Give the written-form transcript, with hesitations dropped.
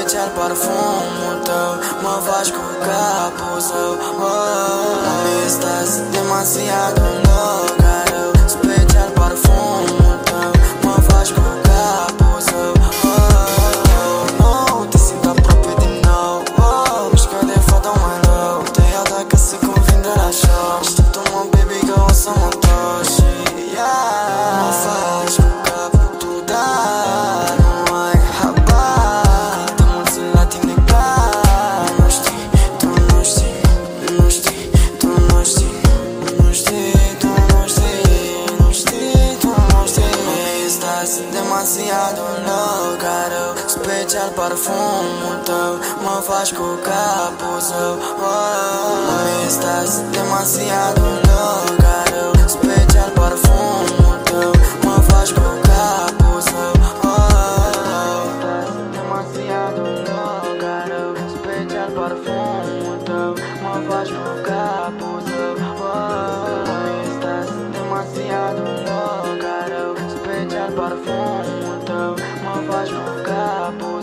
special parfumul tău mă faci cu capul său. Estás demasiado loca, rău. Special parfumul tău mă faci cu capul său. Te simt aproape din nou. Mișcă de fata mai rău. Te iau dacă se convin de la show. Așteaptă-mă, baby, că o să mă întorc și mă faci cu capul tu, dar nu ai habar. Te mulțim la tine ca nu știi, tu nu știi, nu știi, tu nu știi, nu știi, tu nu știi, nu știi, tu nu știi. Estás demasiado loca, rău. Special parfumul tău mă faci cu capul său. Estás demasiado loca, rău. Special parfumul tău mă faci cu capul său. Demasiado loca, rău. Special parfumul tău mă faci cu capul său. Estás demasiado loca, rău. Special parfumul tău mă faci cu capul